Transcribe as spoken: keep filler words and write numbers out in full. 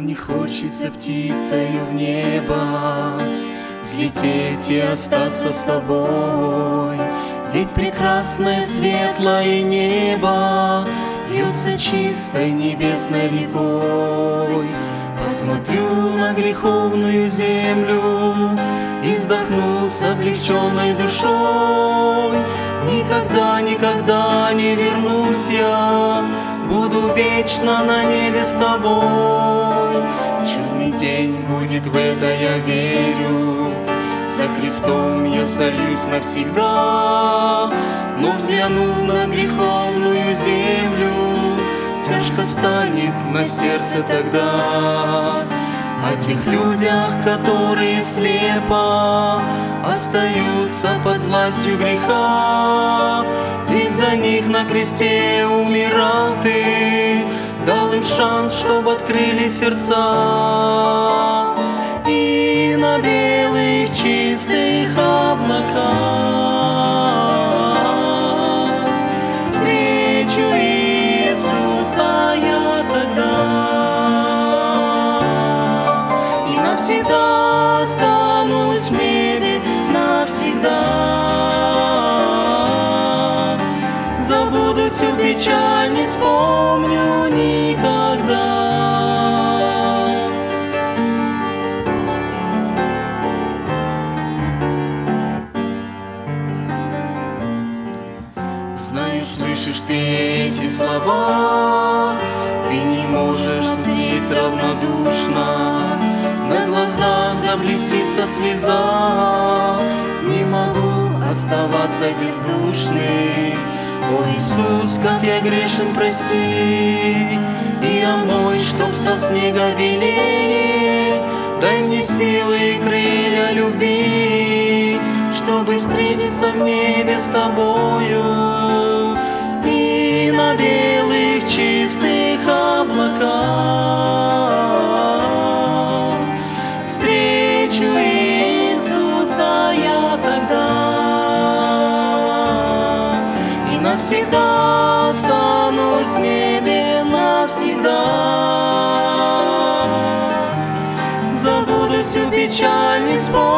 Мне хочется птицею в небо взлететь и остаться с тобой. Ведь прекрасное светлое небо льется чистой небесной рекой. Посмотрю на греховную землю и вздохну с облегченной душой. Никогда, никогда не вернусь я, буду вечно на небе с тобой. Чудный день будет, в это я верю, за Христом я сольюсь навсегда. Но взглянув на греховную землю, тяжко станет на сердце тогда о тех людях, которые слепо остаются под властью греха. Ведь за них на кресте умирал ты, дал им шанс, чтоб открыли сердца. И на белых чистых облаках встречу Иисуса я тогда, и навсегда останусь в небе, навсегда. Забуду всю печаль, не вспомню никогда. Знаю, слышишь ты эти слова, ты не можешь смотреть равнодушно, на глазах заблестится слеза. Не могу оставаться бездушным. О, Иисус, как я грешен, прости, и омой, чтоб стал снега белее. Дай мне силы и крылья любви, чтобы встретиться в небе с тобою. И на белых чистых облаках встречу Иисуса я тогда, и навсегда останусь в небе, навсегда. Забуду всю печаль, не вспомню